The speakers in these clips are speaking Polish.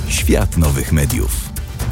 Świat nowych mediów.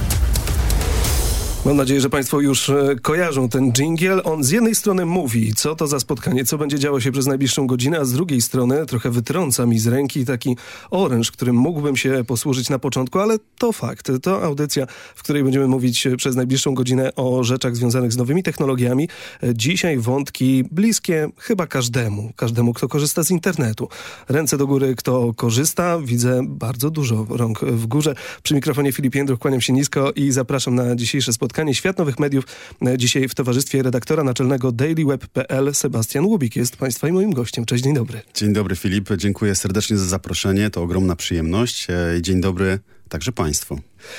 Mam nadzieję, że Państwo już kojarzą ten dżingiel. On z jednej strony mówi, co to za spotkanie, co będzie działo się przez najbliższą godzinę, a z drugiej strony trochę wytrąca mi z ręki taki oręż, którym mógłbym się posłużyć na początku, ale to fakt. To audycja, w której będziemy mówić przez najbliższą godzinę o rzeczach związanych z nowymi technologiami. Dzisiaj wątki bliskie chyba każdemu, kto korzysta z internetu. Ręce do góry, kto korzysta. Widzę bardzo dużo rąk w górze. Przy mikrofonie Filip Jędruch, kłaniam się nisko i zapraszam na dzisiejsze spotkanie. Świat nowych mediów. Dzisiaj w towarzystwie redaktora naczelnego dailyweb.pl Sebastian Łubik jest Państwa i moim gościem. Cześć, dzień dobry. Dzień dobry, Filip. Dziękuję serdecznie za zaproszenie. To ogromna przyjemność. Dzień dobry także Państwu.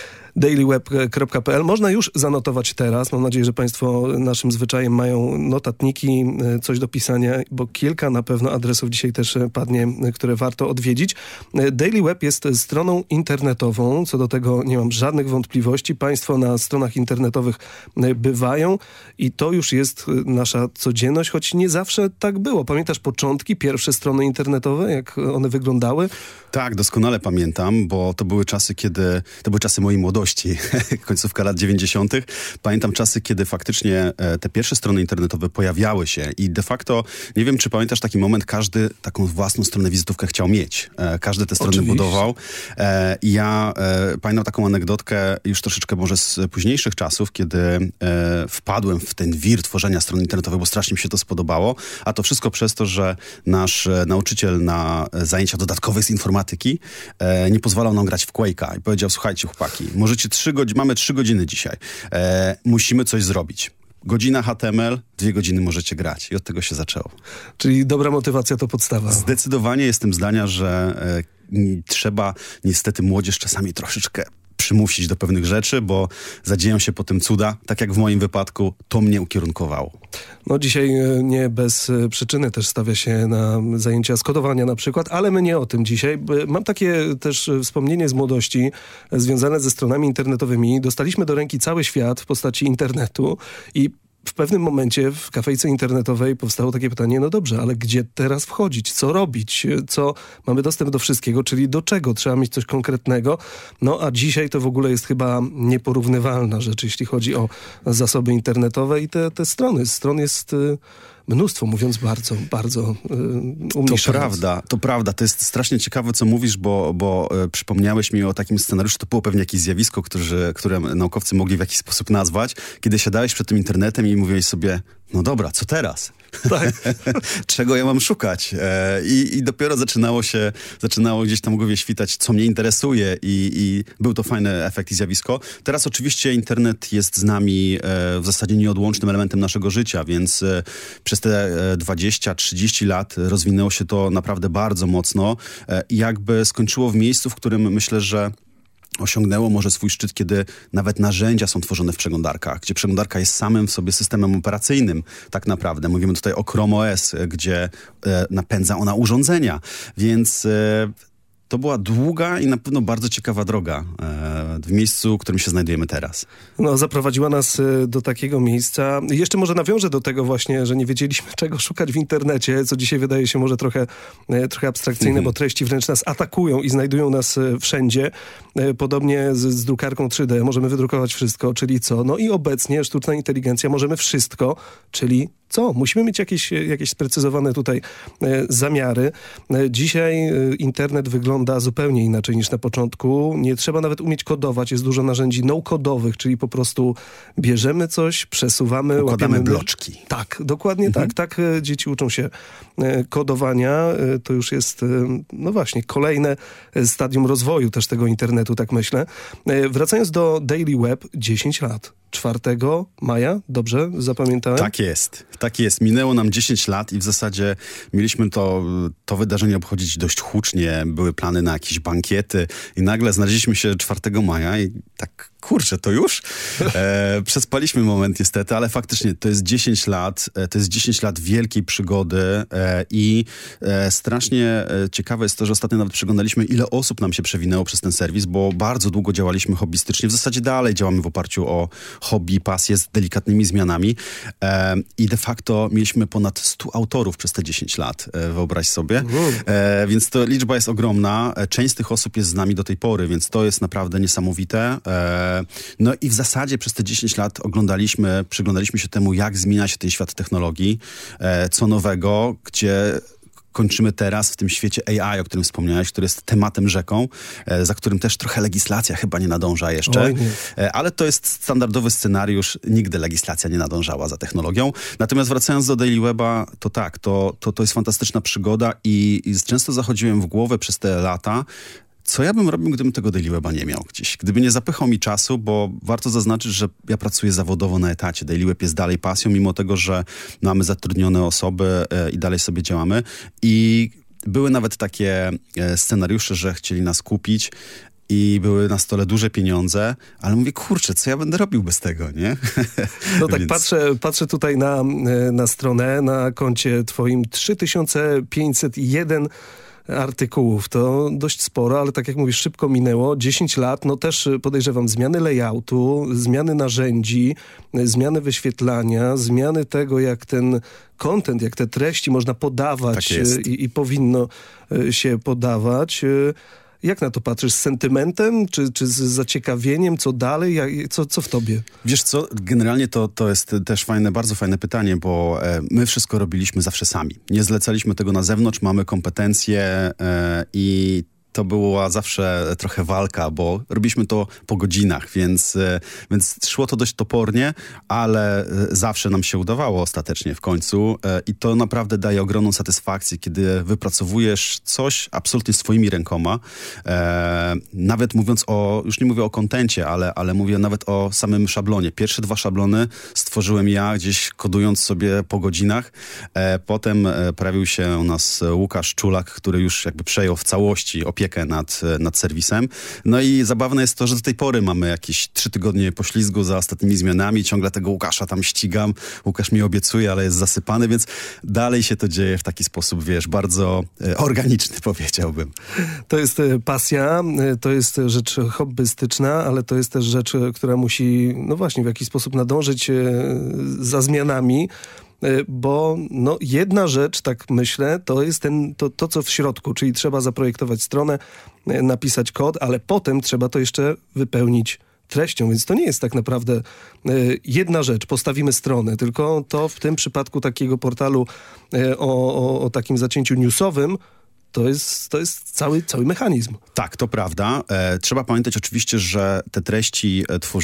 dailyweb.pl. Można już zanotować teraz. Mam nadzieję, że Państwo naszym zwyczajem mają notatniki, coś do pisania, bo kilka na pewno adresów dzisiaj też padnie, które warto odwiedzić. Daily Web jest stroną internetową. Co do tego nie mam żadnych wątpliwości. Państwo na stronach internetowych bywają i to już jest nasza codzienność, choć nie zawsze tak było. Pamiętasz początki, pierwsze strony internetowe, jak one wyglądały? Tak, doskonale pamiętam, bo to były czasy, mojej młodości, końcówka lat 90. Pamiętam czasy, kiedy faktycznie te pierwsze strony internetowe pojawiały się i de facto, nie wiem, czy pamiętasz taki moment, każdy taką własną stronę wizytówkę chciał mieć. Każdy te strony Oczywiście budował. I ja pamiętam taką anegdotkę już troszeczkę może z późniejszych czasów, kiedy wpadłem w ten wir tworzenia stron internetowych, bo strasznie mi się to spodobało. A to wszystko przez to, że nasz nauczyciel na zajęcia dodatkowe z informatyki nie pozwalał nam grać w Quake'a i powiedział: słuchajcie, chłopaki, mamy 3 godziny dzisiaj. Musimy coś zrobić. Godzina HTML, 2 godziny możecie grać. I od tego się zaczęło. Czyli dobra motywacja to podstawa. Zdecydowanie jestem zdania, że trzeba niestety młodzież czasami troszeczkę przymusić do pewnych rzeczy, bo zadzieją się potem cuda. Tak jak w moim wypadku, to mnie ukierunkowało. No dzisiaj nie bez przyczyny też stawia się na zajęcia z kodowania na przykład, ale my nie o tym dzisiaj. Mam takie też wspomnienie z młodości związane ze stronami internetowymi. Dostaliśmy do ręki cały świat w postaci internetu i w pewnym momencie w kafejce internetowej powstało takie pytanie: no dobrze, ale gdzie teraz wchodzić? Co robić? Mamy dostęp do wszystkiego, czyli do czego? Trzeba mieć coś konkretnego. No a dzisiaj to w ogóle jest chyba nieporównywalna rzecz, jeśli chodzi o zasoby internetowe i te strony. Stron jest mnóstwo, mówiąc bardzo umniejszając. To prawda. To jest strasznie ciekawe, co mówisz, bo przypomniałeś mi o takim scenariuszu. To było pewnie jakieś zjawisko, które naukowcy mogli w jakiś sposób nazwać. Kiedy siadałeś przed tym internetem i mówiłeś sobie: no dobra, co teraz? Tak. Czego ja mam szukać? I dopiero zaczynało gdzieś tam w głowie świtać, co mnie interesuje i był to fajny efekt i zjawisko. Teraz oczywiście internet jest z nami w zasadzie nieodłącznym elementem naszego życia, więc przez te 20-30 lat rozwinęło się to naprawdę bardzo mocno i jakby skończyło w miejscu, w którym myślę, że osiągnęło może swój szczyt, kiedy nawet narzędzia są tworzone w przeglądarkach, gdzie przeglądarka jest samym w sobie systemem operacyjnym tak naprawdę. Mówimy tutaj o Chrome OS, gdzie napędza ona urządzenia, więc to była długa i na pewno bardzo ciekawa droga w miejscu, w którym się znajdujemy teraz. No, zaprowadziła nas do takiego miejsca. Jeszcze może nawiążę do tego właśnie, że nie wiedzieliśmy, czego szukać w internecie, co dzisiaj wydaje się może trochę abstrakcyjne, bo treści wręcz nas atakują i znajdują nas wszędzie. Podobnie z drukarką 3D. Możemy wydrukować wszystko, czyli co? No i obecnie sztuczna inteligencja, możemy wszystko, czyli co? Musimy mieć jakieś sprecyzowane tutaj zamiary. Dzisiaj internet wygląda zupełnie inaczej niż na początku. Nie trzeba nawet umieć kodować. Jest dużo narzędzi no-kodowych, czyli po prostu bierzemy coś, przesuwamy, układamy bloczki. Tak, dokładnie tak. Tak dzieci uczą się kodowania. To już jest, no właśnie, kolejne stadium rozwoju też tego internetu, tak myślę. Wracając do Daily Web, 10 lat. 4 maja, dobrze zapamiętałem? Tak jest. Minęło nam 10 lat i w zasadzie mieliśmy to wydarzenie obchodzić dość hucznie. Były plany na jakieś bankiety i nagle znaleźliśmy się 4 maja i tak, kurczę, to już? Przespaliśmy moment niestety, ale faktycznie to jest 10 lat. To jest 10 lat wielkiej przygody i strasznie ciekawe jest to, że ostatnio nawet przeglądaliśmy, ile osób nam się przewinęło przez ten serwis, bo bardzo długo działaliśmy hobbystycznie. W zasadzie dalej działamy w oparciu hobby, pasję z delikatnymi zmianami. I de facto mieliśmy ponad 100 autorów przez te 10 lat, wyobraź sobie. Więc to liczba jest ogromna. Część z tych osób jest z nami do tej pory, więc to jest naprawdę niesamowite. No i w zasadzie przez te 10 lat przyglądaliśmy się temu, jak zmienia się ten świat technologii, co nowego, gdzie kończymy teraz w tym świecie AI, o którym wspomniałeś, który jest tematem rzeką, za którym też trochę legislacja chyba nie nadąża jeszcze. Ale to jest standardowy scenariusz. Nigdy legislacja nie nadążała za technologią. Natomiast wracając do Daily Weba, to tak, to jest fantastyczna przygoda i często zachodziłem w głowę przez te lata, co ja bym robił, gdybym tego Daily Weba nie miał gdzieś? Gdyby nie zapychał mi czasu, bo warto zaznaczyć, że ja pracuję zawodowo na etacie. Daily Web jest dalej pasją, mimo tego, że mamy zatrudnione osoby i dalej sobie działamy. I były nawet takie scenariusze, że chcieli nas kupić i były na stole duże pieniądze, ale mówię, kurczę, co ja będę robił bez tego, nie? No tak, patrzę tutaj na stronę, na koncie twoim 3501 artykułów. To dość sporo, ale tak jak mówisz, szybko minęło. 10 lat, no też podejrzewam zmiany layoutu, zmiany narzędzi, zmiany wyświetlania, zmiany tego, jak ten content, jak te treści można podawać i powinno się podawać. Jak na to patrzysz? Z sentymentem? Czy z zaciekawieniem? Co dalej? Co w tobie? Wiesz co? Generalnie to jest też bardzo fajne pytanie, bo my wszystko robiliśmy zawsze sami. Nie zlecaliśmy tego na zewnątrz, mamy kompetencje i to była zawsze trochę walka, bo robiliśmy to po godzinach, więc szło to dość topornie, ale zawsze nam się udawało ostatecznie w końcu i to naprawdę daje ogromną satysfakcję, kiedy wypracowujesz coś absolutnie swoimi rękoma. Nawet mówiąc już nie mówię o kontencie, ale mówię nawet o samym szablonie. Pierwsze 2 szablony stworzyłem ja, gdzieś kodując sobie po godzinach. Potem pojawił się u nas Łukasz Czulak, który już jakby przejął w całości opiekę nad serwisem. No i zabawne jest to, że do tej pory mamy jakieś 3 tygodnie poślizgu za ostatnimi zmianami. Ciągle tego Łukasza tam ścigam. Łukasz mi obiecuje, ale jest zasypany, więc dalej się to dzieje w taki sposób, wiesz, bardzo organiczny, powiedziałbym. To jest pasja, to jest rzecz hobbystyczna, ale to jest też rzecz, która musi, no właśnie, w jakiś sposób nadążyć za zmianami. Bo jedna rzecz, tak myślę, to jest to, co w środku, czyli trzeba zaprojektować stronę, napisać kod, ale potem trzeba to jeszcze wypełnić treścią, więc to nie jest tak naprawdę jedna rzecz, postawimy stronę, tylko to w tym przypadku takiego portalu o takim zacięciu newsowym, to jest cały mechanizm. Tak, to prawda. Trzeba pamiętać oczywiście, że te treści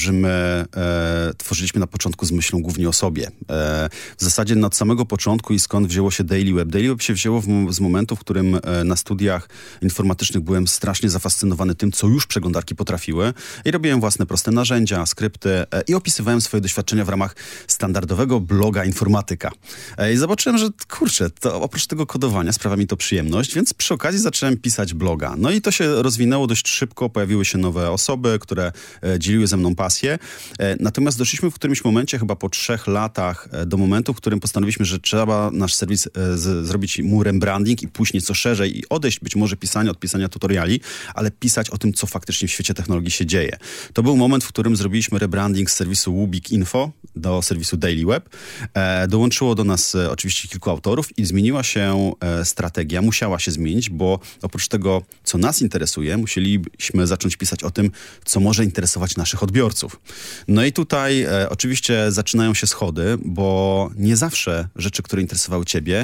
tworzyliśmy na początku z myślą głównie o sobie. W zasadzie od samego początku i skąd wzięło się Daily Web. Daily Web się wzięło z momentu, w którym na studiach informatycznych byłem strasznie zafascynowany tym, co już przeglądarki potrafiły i robiłem własne proste narzędzia, skrypty i opisywałem swoje doświadczenia w ramach standardowego bloga informatyka. I zobaczyłem, że kurczę, to oprócz tego kodowania sprawia mi to przyjemność, więc przy okazji zacząłem pisać bloga. No i to się rozwinęło dość szybko, pojawiły się nowe osoby, które dzieliły ze mną pasję. Natomiast doszliśmy w którymś momencie, chyba po 3 latach, do momentu, w którym postanowiliśmy, że trzeba nasz serwis zrobić mu rebranding i pójść nieco szerzej i odejść być może od pisania tutoriali, ale pisać o tym, co faktycznie w świecie technologii się dzieje. To był moment, w którym zrobiliśmy rebranding z serwisu Wubik Info do serwisu Daily Web. Dołączyło do nas oczywiście kilku autorów i zmieniła się strategia, musiała się zmienić, bo oprócz tego, co nas interesuje, musieliśmy zacząć pisać o tym, co może interesować naszych odbiorców. No i tutaj oczywiście zaczynają się schody, bo nie zawsze rzeczy, które interesowały ciebie,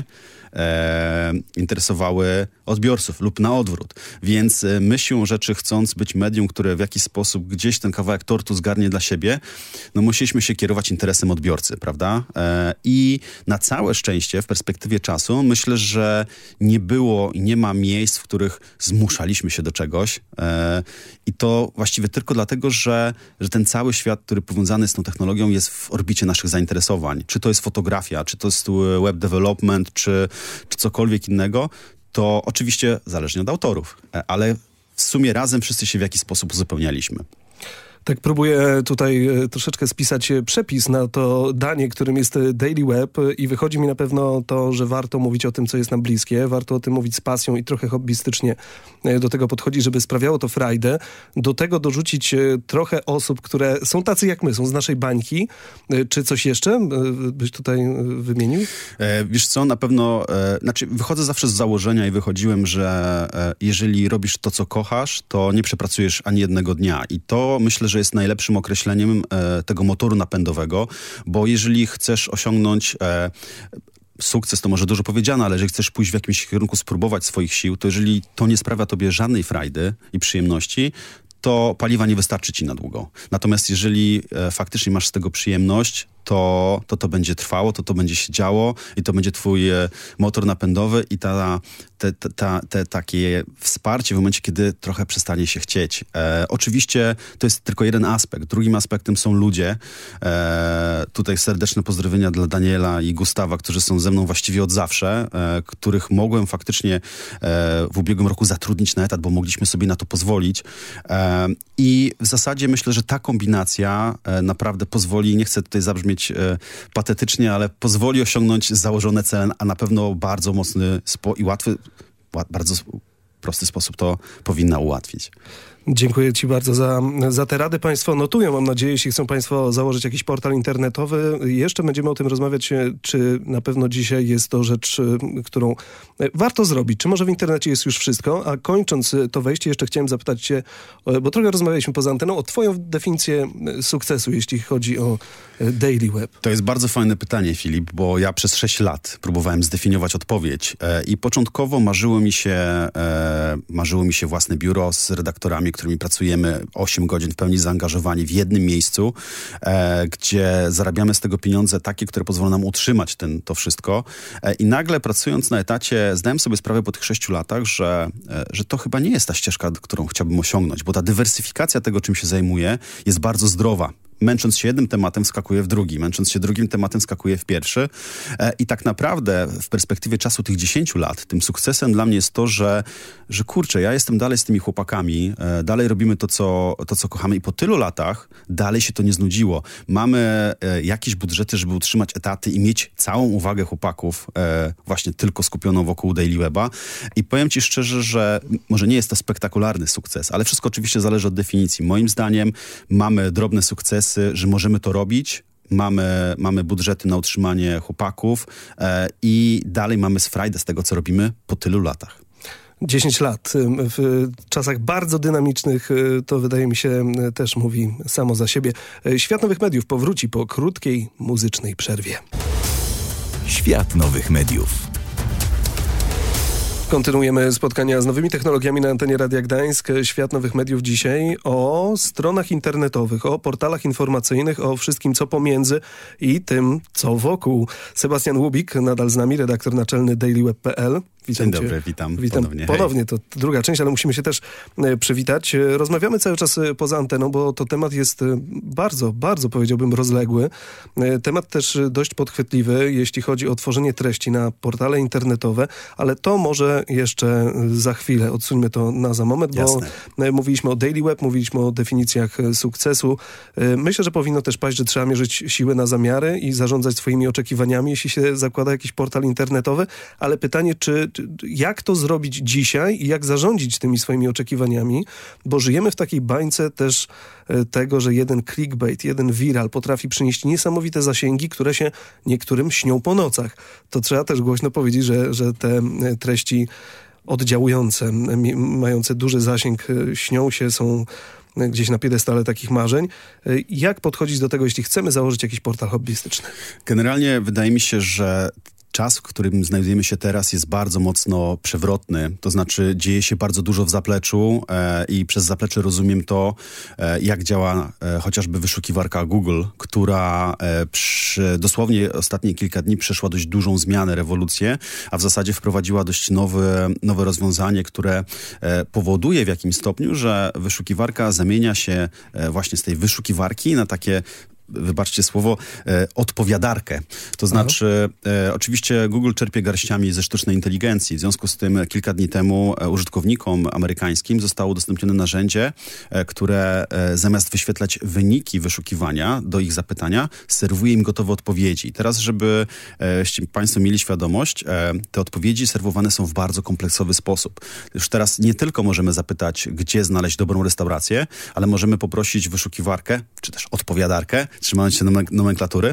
interesowały odbiorców lub na odwrót. Więc my siłą rzeczy, chcąc być medium, które w jakiś sposób gdzieś ten kawałek tortu zgarnie dla siebie, no musieliśmy się kierować interesem odbiorcy, prawda? I na całe szczęście w perspektywie czasu myślę, że nie było i nie ma miejsc, w których zmuszaliśmy się do czegoś i to właściwie tylko dlatego, że ten cały świat, który powiązany jest z tą technologią, jest w orbicie naszych zainteresowań. Czy to jest fotografia, czy to jest web development, czy cokolwiek innego, to oczywiście zależnie od autorów, ale w sumie razem wszyscy się w jakiś sposób uzupełnialiśmy. Tak próbuję tutaj troszeczkę spisać przepis na to danie, którym jest Daily Web i wychodzi mi na pewno to, że warto mówić o tym, co jest nam bliskie, warto o tym mówić z pasją i trochę hobbystycznie do tego podchodzić, żeby sprawiało to frajdę. Do tego dorzucić trochę osób, które są tacy jak my, są z naszej bańki. Czy coś jeszcze byś tutaj wymienił? Wiesz co, na pewno, wychodzę zawsze z założenia i wychodziłem, że jeżeli robisz to, co kochasz, to nie przepracujesz ani jednego dnia. I to myślę, że jest najlepszym określeniem tego motoru napędowego, bo jeżeli chcesz osiągnąć sukces, to może dużo powiedziane, ale jeżeli chcesz pójść w jakimś kierunku, spróbować swoich sił, to jeżeli to nie sprawia tobie żadnej frajdy i przyjemności, to paliwa nie wystarczy ci na długo. Natomiast jeżeli faktycznie masz z tego przyjemność, to będzie trwało, to będzie się działo i to będzie twój motor napędowy i takie wsparcie w momencie, kiedy trochę przestanie się chcieć. Oczywiście to jest tylko jeden aspekt. Drugim aspektem są ludzie. Tutaj serdeczne pozdrowienia dla Daniela i Gustawa, którzy są ze mną właściwie od zawsze, których mogłem faktycznie w ubiegłym roku zatrudnić na etat, bo mogliśmy sobie na to pozwolić. I w zasadzie myślę, że ta kombinacja naprawdę pozwoli, nie chcę tutaj zabrzmieć patetycznie, ale pozwoli osiągnąć założone cele, a na pewno bardzo mocny i łatwy, bardzo prosty sposób to powinna ułatwić. Dziękuję ci bardzo za te rady. Państwo notują, mam nadzieję, jeśli chcą państwo założyć jakiś portal internetowy. Jeszcze będziemy o tym rozmawiać, czy na pewno dzisiaj jest to rzecz, którą warto zrobić. Czy może w internecie jest już wszystko? A kończąc to wejście, jeszcze chciałem zapytać cię, bo trochę rozmawialiśmy poza anteną, o twoją definicję sukcesu, jeśli chodzi o Daily Web. To jest bardzo fajne pytanie, Filip, bo ja przez 6 lat próbowałem zdefiniować odpowiedź i początkowo marzyło mi się własne biuro z redaktorami, którymi pracujemy 8 godzin w pełni zaangażowani w jednym miejscu, gdzie zarabiamy z tego pieniądze takie, które pozwolą nam utrzymać to wszystko. I nagle pracując na etacie zdałem sobie sprawę po tych 6 latach, że to chyba nie jest ta ścieżka, którą chciałbym osiągnąć, bo ta dywersyfikacja tego, czym się zajmuję, jest bardzo zdrowa. Męcząc się jednym tematem, skakuję w drugi. Męcząc się drugim tematem, skakuję w pierwszy. I tak naprawdę w perspektywie czasu tych 10 lat, tym sukcesem dla mnie jest to, że kurczę, ja jestem dalej z tymi chłopakami, dalej robimy to, co kochamy i po tylu latach dalej się to nie znudziło. Mamy jakieś budżety, żeby utrzymać etaty i mieć całą uwagę chłopaków właśnie tylko skupioną wokół Daily Weba. I powiem ci szczerze, że może nie jest to spektakularny sukces, ale wszystko oczywiście zależy od definicji. Moim zdaniem mamy drobne sukcesy, że możemy to robić, mamy budżety na utrzymanie chłopaków i dalej mamy frajdę z tego, co robimy po tylu latach. 10 lat w czasach bardzo dynamicznych, to wydaje mi się też mówi samo za siebie. Świat Nowych Mediów powróci po krótkiej muzycznej przerwie. Świat Nowych Mediów. Kontynuujemy spotkania z nowymi technologiami na antenie Radia Gdańsk. Świat Nowych Mediów dzisiaj o stronach internetowych, o portalach informacyjnych, o wszystkim, co pomiędzy i tym, co wokół. Sebastian Łubik, nadal z nami, redaktor naczelny dailyweb.pl. Dzień dobry, witam ponownie. Ponownie, to druga część, ale musimy się też przywitać. Rozmawiamy cały czas poza anteną, bo to temat jest bardzo, bardzo powiedziałbym rozległy. Temat też dość podchwytliwy, jeśli chodzi o tworzenie treści na portale internetowe, ale to może jeszcze za chwilę. Odsuńmy to za moment, Jasne. Bo mówiliśmy o Daily Web, mówiliśmy o definicjach sukcesu. Myślę, że powinno też paść, że trzeba mierzyć siły na zamiary i zarządzać swoimi oczekiwaniami, jeśli się zakłada jakiś portal internetowy, ale pytanie, jak to zrobić dzisiaj i jak zarządzić tymi swoimi oczekiwaniami, bo żyjemy w takiej bańce też tego, że jeden clickbait, jeden viral potrafi przynieść niesamowite zasięgi, które się niektórym śnią po nocach. To trzeba też głośno powiedzieć, że te treści oddziałujące, mające duży zasięg, śnią się, są gdzieś na piedestale takich marzeń. Jak podchodzić do tego, jeśli chcemy założyć jakiś portal hobbystyczny? Generalnie wydaje mi się, że czas, w którym znajdujemy się teraz, jest bardzo mocno przewrotny. To znaczy dzieje się bardzo dużo w zapleczu i przez zaplecze rozumiem to, jak działa chociażby wyszukiwarka Google, która dosłownie ostatnie kilka dni przeszła dość dużą zmianę, rewolucję, a w zasadzie wprowadziła dość nowe rozwiązanie, które powoduje w jakimś stopniu, że wyszukiwarka zamienia się właśnie z tej wyszukiwarki na takie wybaczcie słowo, odpowiadarkę. To znaczy, oczywiście Google czerpie garściami ze sztucznej inteligencji. W związku z tym kilka dni temu użytkownikom amerykańskim zostało udostępnione narzędzie, które zamiast wyświetlać wyniki wyszukiwania do ich zapytania, serwuje im gotowe odpowiedzi. Teraz, żebyście Państwo mieli świadomość, te odpowiedzi serwowane są w bardzo kompleksowy sposób. Już teraz nie tylko możemy zapytać, gdzie znaleźć dobrą restaurację, ale możemy poprosić wyszukiwarkę, czy też odpowiadarkę, trzymając się nomenklatury,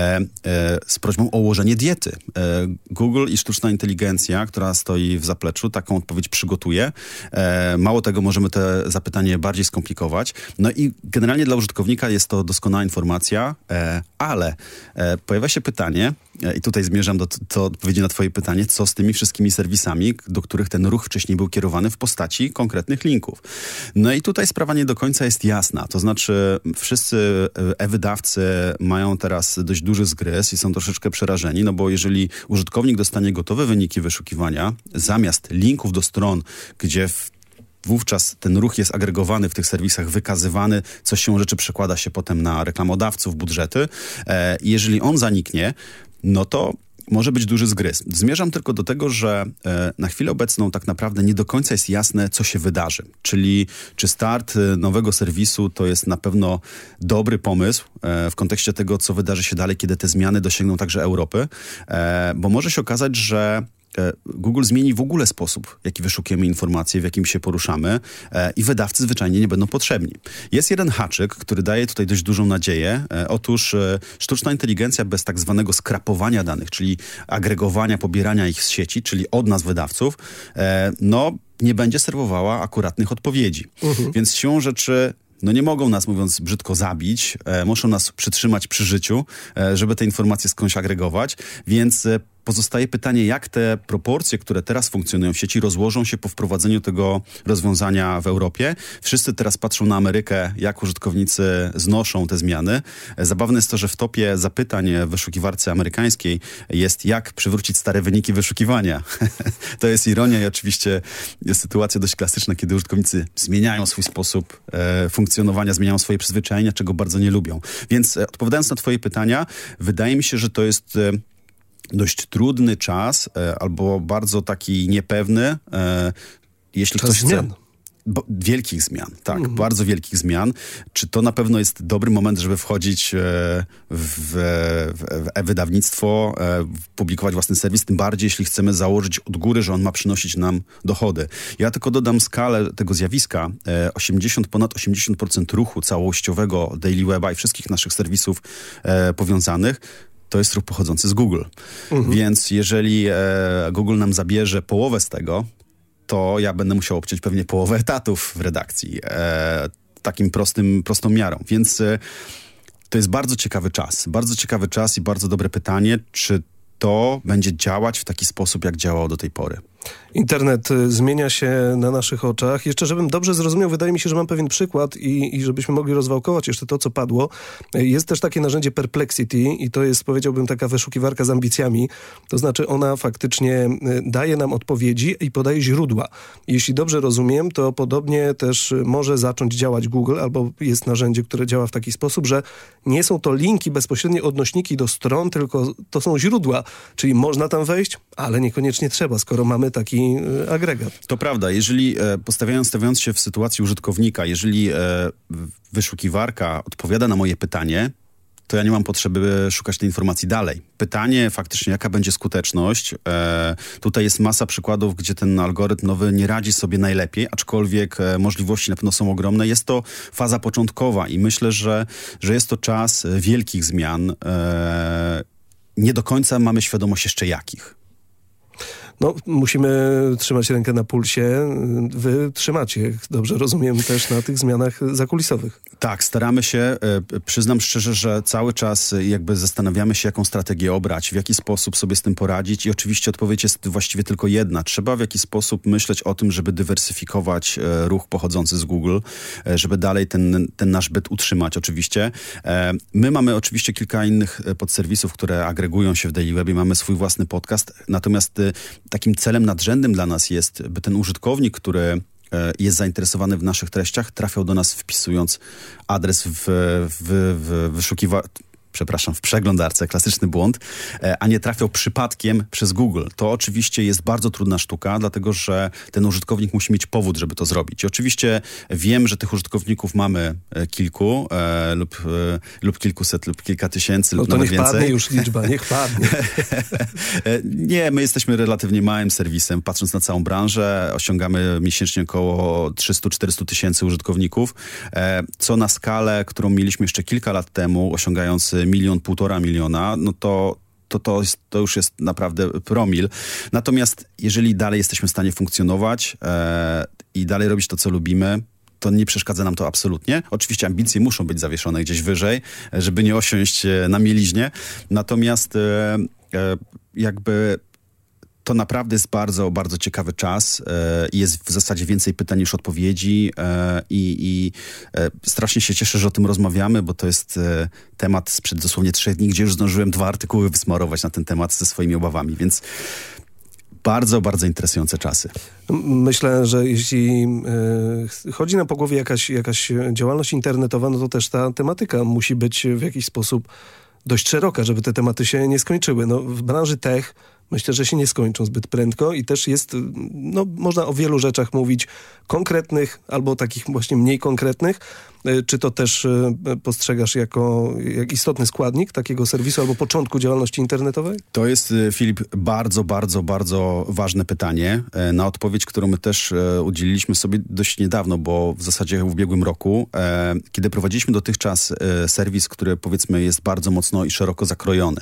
z prośbą o ułożenie diety. Google i sztuczna inteligencja, która stoi w zapleczu, taką odpowiedź przygotuje. Mało tego, możemy te zapytanie bardziej skomplikować. No i generalnie dla użytkownika jest to doskonała informacja, ale pojawia się pytanie, i tutaj zmierzam do odpowiedzi na twoje pytanie, co z tymi wszystkimi serwisami, do których ten ruch wcześniej był kierowany w postaci konkretnych linków. No i tutaj sprawa nie do końca jest jasna. To znaczy wszyscy e-wydawcy mają teraz dość duży zgryz i są troszeczkę przerażeni, no bo jeżeli użytkownik dostanie gotowe wyniki wyszukiwania, zamiast linków do stron, gdzie wówczas ten ruch jest agregowany w tych serwisach, wykazywany, co siłą rzeczy przekłada się potem na reklamodawców, budżety. Jeżeli on zaniknie, no to może być duży zgryz. Zmierzam tylko do tego, że na chwilę obecną tak naprawdę nie do końca jest jasne, co się wydarzy. Czyli czy start nowego serwisu to jest na pewno dobry pomysł w kontekście tego, co wydarzy się dalej, kiedy te zmiany dosięgną także Europy, bo może się okazać, że Google zmieni w ogóle sposób, w jaki wyszukujemy informacje, w jakim się poruszamy i wydawcy zwyczajnie nie będą potrzebni. Jest jeden haczyk, który daje tutaj dość dużą nadzieję. Otóż sztuczna inteligencja bez tak zwanego skrapowania danych, czyli agregowania, pobierania ich z sieci, czyli od nas wydawców, nie będzie serwowała akuratnych odpowiedzi. Więc siłą rzeczy nie mogą nas, mówiąc brzydko, zabić, muszą nas przytrzymać przy życiu, żeby te informacje skądś agregować, więc pozostaje pytanie, jak te proporcje, które teraz funkcjonują w sieci, rozłożą się po wprowadzeniu tego rozwiązania w Europie. Wszyscy teraz patrzą na Amerykę, jak użytkownicy znoszą te zmiany. Zabawne jest to, że w topie zapytań w wyszukiwarce amerykańskiej jest, jak przywrócić stare wyniki wyszukiwania. To jest ironia i oczywiście jest sytuacja dość klasyczna, kiedy użytkownicy zmieniają swój sposób funkcjonowania, zmieniają swoje przyzwyczajenia, czego bardzo nie lubią. Więc odpowiadając na twoje pytania, wydaje mi się, że to jest dość trudny czas, albo bardzo taki niepewny, jeśli czas ktoś chce... zmian. Wielkich zmian, tak, bardzo wielkich zmian. Czy to na pewno jest dobry moment, żeby wchodzić w e-wydawnictwo, publikować własny serwis, tym bardziej, jeśli chcemy założyć od góry, że on ma przynosić nam dochody. Ja tylko dodam skalę tego zjawiska. Ponad 80% ruchu całościowego Daily Weba i wszystkich naszych serwisów powiązanych to jest ruch pochodzący z Google. Więc jeżeli Google nam zabierze połowę z tego, to ja będę musiał obciąć pewnie połowę etatów w redakcji. Takim prostą miarą. Więc to jest bardzo ciekawy czas i bardzo dobre pytanie, czy to będzie działać w taki sposób, jak działało do tej pory. Internet zmienia się na naszych oczach. Jeszcze, żebym dobrze zrozumiał, wydaje mi się, że mam pewien przykład i żebyśmy mogli rozwałkować jeszcze to, co padło. Jest też takie narzędzie Perplexity i to jest, powiedziałbym, taka wyszukiwarka z ambicjami. To znaczy ona faktycznie daje nam odpowiedzi i podaje źródła. Jeśli dobrze rozumiem, to podobnie też może zacząć działać Google, albo jest narzędzie, które działa w taki sposób, że nie są to linki, bezpośrednie odnośniki do stron, tylko to są źródła. Czyli można tam wejść, ale niekoniecznie trzeba, skoro mamy taki agregat. To prawda. Jeżeli stawiając się w sytuacji użytkownika, jeżeli wyszukiwarka odpowiada na moje pytanie, to ja nie mam potrzeby szukać tej informacji dalej. Pytanie faktycznie, jaka będzie skuteczność. Tutaj jest masa przykładów, gdzie ten algorytm nowy nie radzi sobie najlepiej, aczkolwiek możliwości na pewno są ogromne. Jest to faza początkowa i myślę, że jest to czas wielkich zmian. Nie do końca mamy świadomość jeszcze jakich. Musimy trzymać rękę na pulsie. Wy trzymacie, dobrze rozumiem, też na tych zmianach zakulisowych. Tak, staramy się. Przyznam szczerze, że cały czas jakby zastanawiamy się, jaką strategię obrać, w jaki sposób sobie z tym poradzić i oczywiście odpowiedź jest właściwie tylko jedna. Trzeba w jakiś sposób myśleć o tym, żeby dywersyfikować ruch pochodzący z Google, żeby dalej ten nasz byt utrzymać oczywiście. My mamy oczywiście kilka innych podserwisów, które agregują się w Daily Webie, mamy swój własny podcast, natomiast takim celem nadrzędnym dla nas jest, by ten użytkownik, który jest zainteresowany w naszych treściach, trafiał do nas wpisując adres w przeglądarce, klasyczny błąd, a nie trafiał przypadkiem przez Google. To oczywiście jest bardzo trudna sztuka, dlatego że ten użytkownik musi mieć powód, żeby to zrobić. I oczywiście wiem, że tych użytkowników mamy kilku lub kilkuset, lub kilka tysięcy, lub nawet więcej. No to niech padnie już liczba, niech padnie. Nie, my jesteśmy relatywnie małym serwisem. Patrząc na całą branżę, osiągamy miesięcznie około 300-400 tysięcy użytkowników, co na skalę, którą mieliśmy jeszcze kilka lat temu, osiągając 1–1,5 miliona, no to już jest naprawdę promil. Natomiast jeżeli dalej jesteśmy w stanie funkcjonować i dalej robić to, co lubimy, to nie przeszkadza nam to absolutnie. Oczywiście ambicje muszą być zawieszone gdzieś wyżej, żeby nie osiąść na mieliźnie. Natomiast jakby to naprawdę jest bardzo, bardzo ciekawy czas i jest w zasadzie więcej pytań niż odpowiedzi i strasznie się cieszę, że o tym rozmawiamy, bo to jest temat sprzed dosłownie 3 dni, gdzie już zdążyłem 2 artykuły wysmarować na ten temat ze swoimi obawami, więc bardzo, bardzo interesujące czasy. Myślę, że jeśli chodzi nam po głowie jakaś działalność internetowa, no to też ta tematyka musi być w jakiś sposób dość szeroka, żeby te tematy się nie skończyły. No, w branży tech myślę, że się nie skończą zbyt prędko i też jest, no można o wielu rzeczach mówić konkretnych albo takich właśnie mniej konkretnych. Czy to też postrzegasz jako istotny składnik takiego serwisu albo początku działalności internetowej? To jest, Filip, bardzo, bardzo, bardzo ważne pytanie, na odpowiedź, którą my też udzieliliśmy sobie dość niedawno, bo w zasadzie w ubiegłym roku, kiedy prowadziliśmy dotychczas serwis, który powiedzmy jest bardzo mocno i szeroko zakrojony.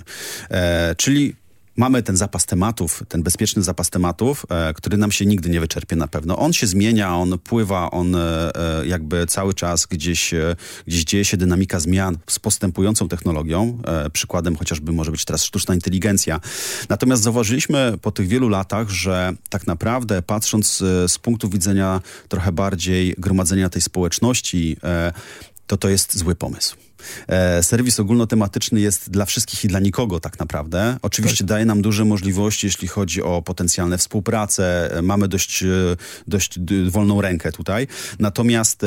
Czyli mamy ten zapas tematów, ten bezpieczny zapas tematów, który nam się nigdy nie wyczerpie na pewno. On się zmienia, on pływa, on jakby cały czas gdzieś dzieje się dynamika zmian z postępującą technologią. Przykładem chociażby może być teraz sztuczna inteligencja. Natomiast zauważyliśmy po tych wielu latach, że tak naprawdę patrząc z punktu widzenia trochę bardziej gromadzenia tej społeczności, to jest zły pomysł. Serwis ogólnotematyczny jest dla wszystkich i dla nikogo tak naprawdę. Oczywiście daje nam duże możliwości, jeśli chodzi o potencjalne współpracę. Mamy dość wolną rękę tutaj. Natomiast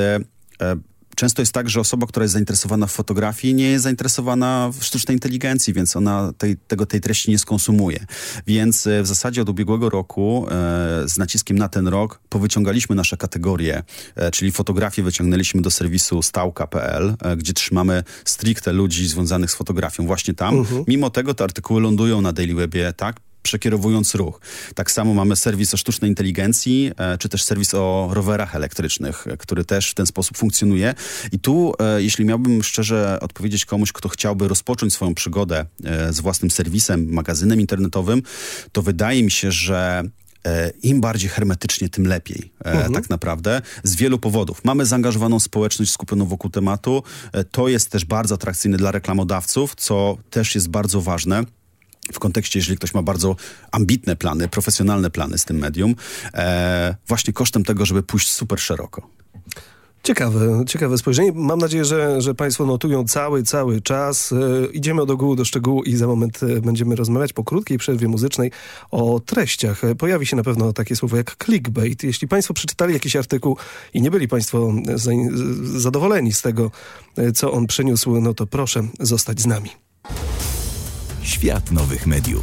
często jest tak, że osoba, która jest zainteresowana w fotografii, nie jest zainteresowana w sztucznej inteligencji, więc ona tej treści nie skonsumuje. Więc w zasadzie od ubiegłego roku z naciskiem na ten rok powyciągaliśmy nasze kategorie, czyli fotografię wyciągnęliśmy do serwisu stałka.pl, gdzie trzymamy stricte ludzi związanych z fotografią właśnie tam. Mimo tego te artykuły lądują na Daily Webie, tak? Przekierowując ruch. Tak samo mamy serwis o sztucznej inteligencji, czy też serwis o rowerach elektrycznych, który też w ten sposób funkcjonuje. I tu, jeśli miałbym szczerze odpowiedzieć komuś, kto chciałby rozpocząć swoją przygodę z własnym serwisem, magazynem internetowym, to wydaje mi się, że im bardziej hermetycznie, tym lepiej. Tak naprawdę. Z wielu powodów. Mamy zaangażowaną społeczność skupioną wokół tematu. To jest też bardzo atrakcyjne dla reklamodawców, co też jest bardzo ważne w kontekście, jeżeli ktoś ma bardzo ambitne plany, profesjonalne plany z tym medium, właśnie kosztem tego, żeby pójść super szeroko. Ciekawe spojrzenie. Mam nadzieję, że Państwo notują cały czas. Idziemy od ogółu do szczegółu i za moment będziemy rozmawiać po krótkiej przerwie muzycznej o treściach. Pojawi się na pewno takie słowo jak clickbait. Jeśli Państwo przeczytali jakiś artykuł i nie byli Państwo zadowoleni z tego, co on przyniósł, no to proszę zostać z nami. Świat nowych mediów.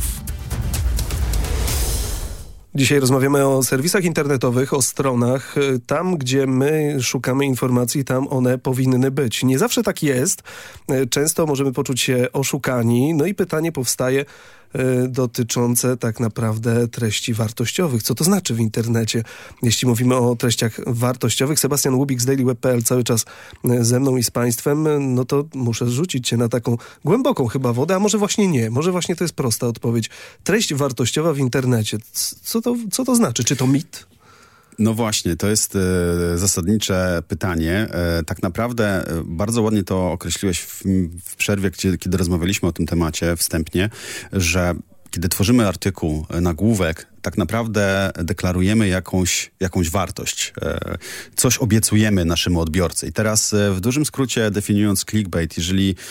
Dzisiaj rozmawiamy o serwisach internetowych, o stronach. Tam, gdzie my szukamy informacji, tam one powinny być. Nie zawsze tak jest. Często możemy poczuć się oszukani. No i pytanie powstaje dotyczące tak naprawdę treści wartościowych. Co to znaczy w internecie? Jeśli mówimy o treściach wartościowych, Sebastian Łubik z dailyweb.pl cały czas ze mną i z Państwem, no to muszę zrzucić Cię na taką głęboką chyba wodę, a może właśnie nie. Może właśnie to jest prosta odpowiedź. Treść wartościowa w internecie. Co to znaczy? Czy to mit? No właśnie, to jest zasadnicze pytanie. Tak naprawdę bardzo ładnie to określiłeś w przerwie, kiedy rozmawialiśmy o tym temacie wstępnie, że kiedy tworzymy artykuł, nagłówek, tak naprawdę deklarujemy jakąś wartość. Coś obiecujemy naszemu odbiorcy. I teraz w dużym skrócie definiując clickbait, jeżeli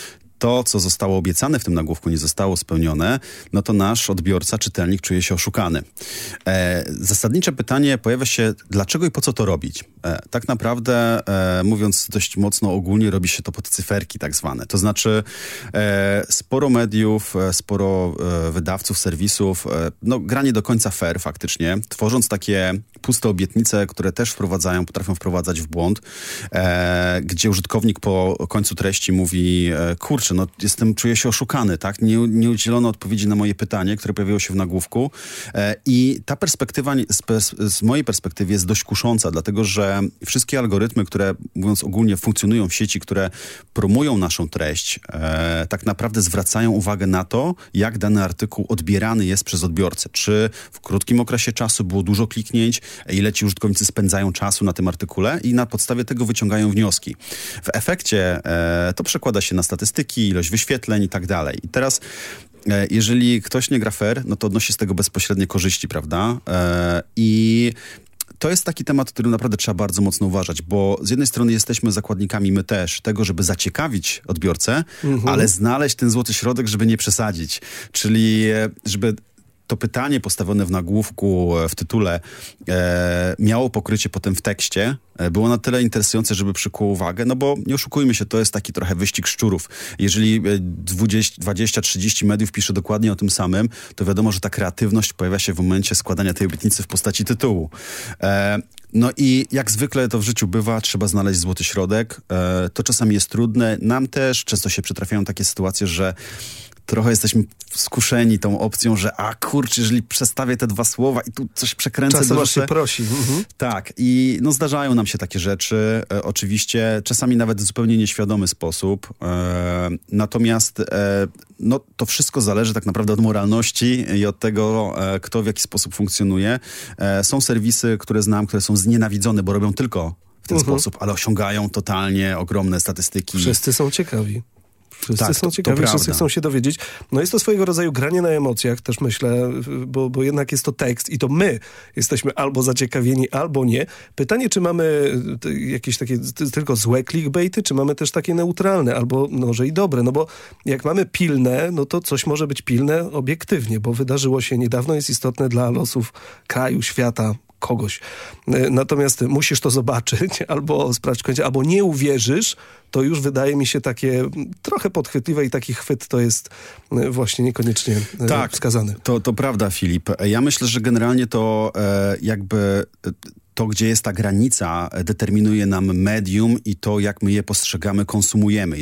to, co zostało obiecane w tym nagłówku, nie zostało spełnione, no to nasz odbiorca, czytelnik czuje się oszukany. Zasadnicze pytanie pojawia się, dlaczego i po co to robić? Tak naprawdę, mówiąc dość mocno ogólnie, robi się to pod cyferki tak zwane. To znaczy sporo mediów, sporo wydawców, serwisów, no gra nie do końca fair faktycznie, tworząc takie puste obietnice, które też potrafią wprowadzać w błąd, gdzie użytkownik po końcu treści mówi, kurczę, no czuję się oszukany, tak? Nie udzielono odpowiedzi na moje pytanie, które pojawiło się w nagłówku i ta perspektywa z mojej perspektywy jest dość kusząca, dlatego że wszystkie algorytmy, które mówiąc ogólnie funkcjonują w sieci, które promują naszą treść, tak naprawdę zwracają uwagę na to, jak dany artykuł odbierany jest przez odbiorcę. Czy w krótkim okresie czasu było dużo kliknięć, ile ci użytkownicy spędzają czasu na tym artykule i na podstawie tego wyciągają wnioski. W efekcie to przekłada się na statystyki, ilość wyświetleń i tak dalej. I teraz jeżeli ktoś nie gra fair, no to odnosi z tego bezpośrednie korzyści, prawda? I to jest taki temat, który naprawdę trzeba bardzo mocno uważać, bo z jednej strony jesteśmy zakładnikami my też tego, żeby zaciekawić odbiorcę, ale znaleźć ten złoty środek, żeby nie przesadzić. Czyli żeby to pytanie postawione w nagłówku, w tytule miało pokrycie potem w tekście, było na tyle interesujące, żeby przykuło uwagę, no bo nie oszukujmy się, to jest taki trochę wyścig szczurów. Jeżeli 20-30 mediów pisze dokładnie o tym samym, to wiadomo, że ta kreatywność pojawia się w momencie składania tej obietnicy w postaci tytułu. No i jak zwykle to w życiu bywa, trzeba znaleźć złoty środek. To czasami jest trudne. Nam też często się przytrafiają takie sytuacje, że trochę jesteśmy skuszeni tą opcją, że kurczę, jeżeli przestawię te dwa słowa i tu coś przekręcę... Czasem aż się prosi. Tak. I no zdarzają nam się takie rzeczy. Oczywiście czasami nawet w zupełnie nieświadomy sposób. Natomiast no, to wszystko zależy tak naprawdę od moralności i od tego, kto w jaki sposób funkcjonuje. Są serwisy, które znam, które są znienawidzone, bo robią tylko w ten sposób, ale osiągają totalnie ogromne statystyki. Wszyscy są ciekawi. Wszyscy są ciekawi, wszyscy chcą się dowiedzieć. No jest to swojego rodzaju granie na emocjach, też myślę, bo jednak jest to tekst i to my jesteśmy albo zaciekawieni, albo nie. Pytanie, czy mamy jakieś takie tylko złe clickbaity, czy mamy też takie neutralne, albo może i dobre, no bo jak mamy pilne, no to coś może być pilne obiektywnie, bo wydarzyło się niedawno, jest istotne dla losów kraju, świata, kogoś. Natomiast musisz to zobaczyć, albo sprawdzić końca, albo nie uwierzysz, to już wydaje mi się takie trochę podchwytliwe i taki chwyt to jest właśnie niekoniecznie wskazany. To prawda, Filip. Ja myślę, że generalnie to jakby... To, gdzie jest ta granica, determinuje nam medium i to, jak my je postrzegamy, konsumujemy.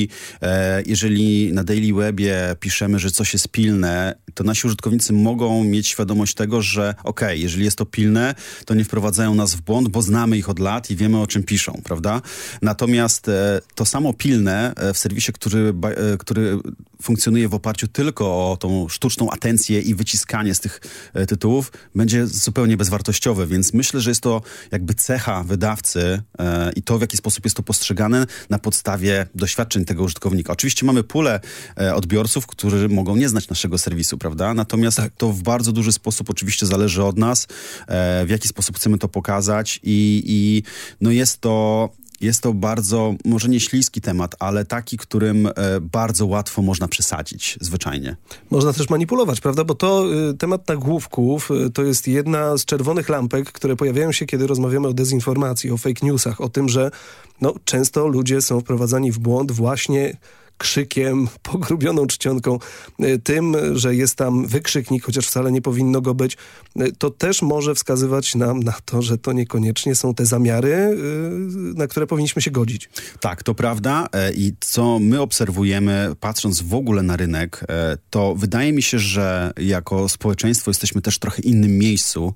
Jeżeli na Daily Webie piszemy, że coś jest pilne, to nasi użytkownicy mogą mieć świadomość tego, że jeżeli jest to pilne, to nie wprowadzają nas w błąd, bo znamy ich od lat i wiemy, o czym piszą, prawda? Natomiast to samo pilne w serwisie, który funkcjonuje w oparciu tylko o tą sztuczną atencję i wyciskanie z tych tytułów, będzie zupełnie bezwartościowe, więc myślę, że jest to jakby cecha wydawcy i to, w jaki sposób jest to postrzegane na podstawie doświadczeń tego użytkownika. Oczywiście mamy pulę odbiorców, którzy mogą nie znać naszego serwisu, prawda? Natomiast to w bardzo duży sposób oczywiście zależy od nas, w jaki sposób chcemy to pokazać i no jest to bardzo, może nie śliski temat, ale taki, którym bardzo łatwo można przesadzić zwyczajnie. Można też manipulować, prawda? Bo to temat nagłówków to jest jedna z czerwonych lampek, które pojawiają się, kiedy rozmawiamy o dezinformacji, o fake newsach, o tym, że często ludzie są wprowadzani w błąd właśnie krzykiem, pogrubioną czcionką, tym, że jest tam wykrzyknik, chociaż wcale nie powinno go być, to też może wskazywać nam na to, że to niekoniecznie są te zamiary, na które powinniśmy się godzić. Tak, to prawda i co my obserwujemy, patrząc w ogóle na rynek, to wydaje mi się, że jako społeczeństwo jesteśmy też w trochę innym miejscu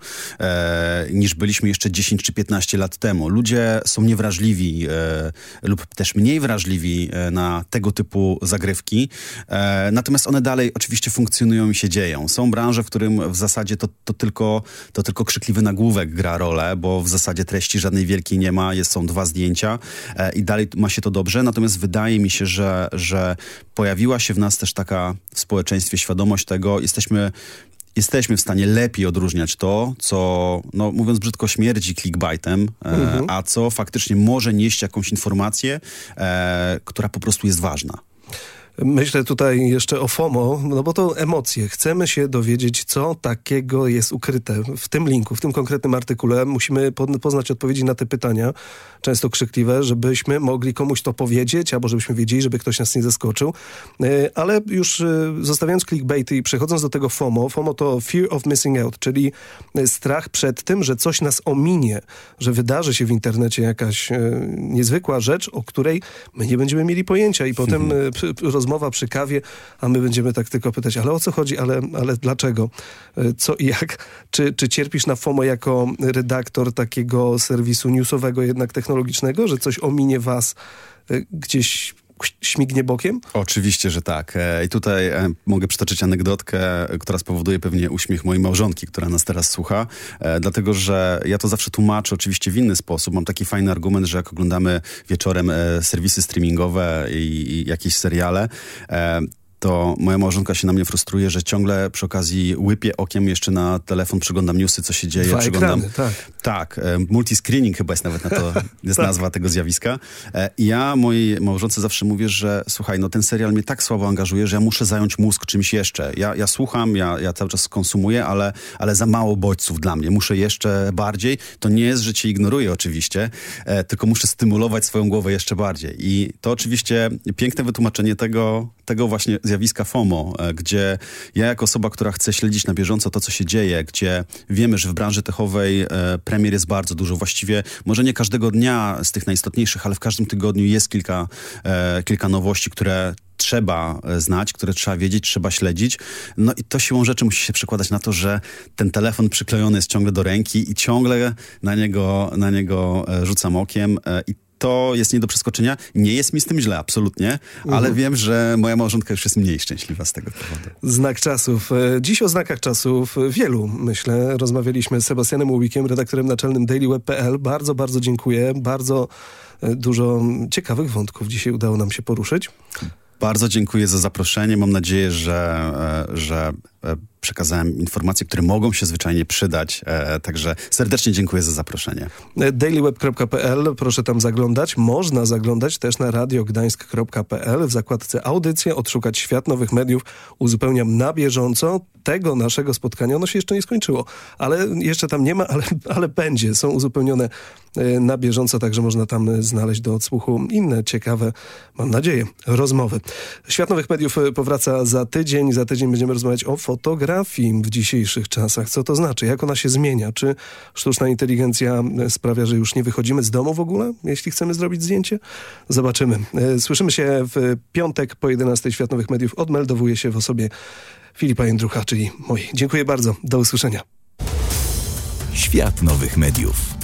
niż byliśmy jeszcze 10 czy 15 lat temu. Ludzie są niewrażliwi lub też mniej wrażliwi na tego typu zagrywki. Natomiast one dalej oczywiście funkcjonują i się dzieją. Są branże, w którym w zasadzie to tylko krzykliwy nagłówek gra rolę, bo w zasadzie treści żadnej wielkiej nie ma, są 2 zdjęcia i dalej ma się to dobrze. Natomiast wydaje mi się, że pojawiła się w nas też taka w społeczeństwie świadomość tego, jesteśmy w stanie lepiej odróżniać to, co, mówiąc brzydko, śmierdzi clickbaitem, a co faktycznie może nieść jakąś informację, która po prostu jest ważna. Myślę tutaj jeszcze o FOMO, no bo to emocje. Chcemy się dowiedzieć, co takiego jest ukryte w tym linku, w tym konkretnym artykule. Musimy poznać odpowiedzi na te pytania, często krzykliwe, żebyśmy mogli komuś to powiedzieć, albo żebyśmy wiedzieli, żeby ktoś nas nie zaskoczył. Ale już zostawiając clickbaity i przechodząc do tego FOMO, FOMO to Fear of Missing Out, czyli strach przed tym, że coś nas ominie, że wydarzy się w internecie jakaś niezwykła rzecz, o której my nie będziemy mieli pojęcia i potem rozmowa przy kawie, a my będziemy tak tylko pytać, ale o co chodzi, ale dlaczego, co i jak? Czy cierpisz na FOMO jako redaktor takiego serwisu newsowego, jednak technologicznego, że coś ominie was gdzieś śmignie bokiem? Oczywiście, że tak. I tutaj mogę przytoczyć anegdotkę, która spowoduje pewnie uśmiech mojej małżonki, która nas teraz słucha, dlatego, że ja to zawsze tłumaczę oczywiście w inny sposób. Mam taki fajny argument, że jak oglądamy wieczorem serwisy streamingowe i jakieś seriale, to moja małżonka się na mnie frustruje, że ciągle przy okazji łypię okiem jeszcze na telefon, przeglądam newsy, co się dzieje. Dwa ekrany, tak. Tak, multiscreening chyba jest nawet na to, jest nazwa tego zjawiska. I ja mojej małżonce zawsze mówię, że słuchaj, no ten serial mnie tak słabo angażuje, że ja muszę zająć mózg czymś jeszcze. Ja słucham, ja cały czas konsumuję, ale za mało bodźców dla mnie. Muszę jeszcze bardziej. To nie jest, że cię ignoruję oczywiście, tylko muszę stymulować swoją głowę jeszcze bardziej. I to oczywiście piękne wytłumaczenie tego właśnie zjawiska FOMO, gdzie ja jako osoba, która chce śledzić na bieżąco to, co się dzieje, gdzie wiemy, że w branży techowej premier jest bardzo dużo, właściwie może nie każdego dnia z tych najistotniejszych, ale w każdym tygodniu jest kilka nowości, które trzeba znać, które trzeba wiedzieć, trzeba śledzić. No i to siłą rzeczy musi się przekładać na to, że ten telefon przyklejony jest ciągle do ręki i ciągle na niego rzucam okiem i to jest nie do przeskoczenia. Nie jest mi z tym źle, absolutnie, ale wiem, że moja małżonka już jest mniej szczęśliwa z tego powodu. Znak czasów. Dziś o znakach czasów wielu, myślę, rozmawialiśmy z Sebastianem Łubikiem, redaktorem naczelnym dailyweb.pl. Bardzo, bardzo dziękuję. Bardzo dużo ciekawych wątków dzisiaj udało nam się poruszyć. Bardzo dziękuję za zaproszenie. Mam nadzieję, że przekazałem informacje, które mogą się zwyczajnie przydać. Także serdecznie dziękuję za zaproszenie. dailyweb.pl, proszę tam zaglądać. Można zaglądać też na radiogdańsk.pl. W zakładce audycje, odszukać Świat Nowych Mediów. Uzupełniam na bieżąco tego naszego spotkania. Ono się jeszcze nie skończyło, ale jeszcze tam nie ma, ale będzie. Są uzupełnione na bieżąco, także można tam znaleźć do odsłuchu inne ciekawe, mam nadzieję, rozmowy. Świat Nowych Mediów powraca za tydzień. Za tydzień będziemy rozmawiać o fotografii w dzisiejszych czasach. Co to znaczy? Jak ona się zmienia? Czy sztuczna inteligencja sprawia, że już nie wychodzimy z domu w ogóle, jeśli chcemy zrobić zdjęcie? Zobaczymy. Słyszymy się w piątek po 11:00. Świat Nowych Mediów odmeldowuje się w osobie Filipa Jędrucha, czyli mojej. Dziękuję bardzo. Do usłyszenia. Świat Nowych Mediów.